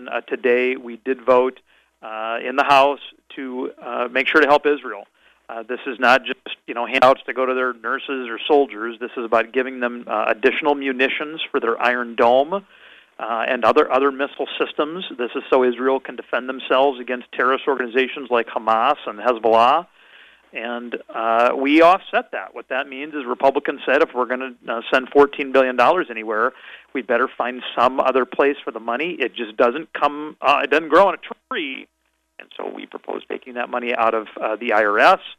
today we did vote in the House to make sure to help Israel. This is not just handouts to go to their nurses or soldiers. This is about giving them additional munitions for their Iron Dome and other missile systems. This is so Israel can defend themselves against terrorist organizations like Hamas and Hezbollah. And we offset that. What that means is Republicans said if we're going to send $14 billion anywhere, we'd better find some other place for the money. It just doesn't come, it doesn't grow on a tree. And so we propose taking that money out of the IRS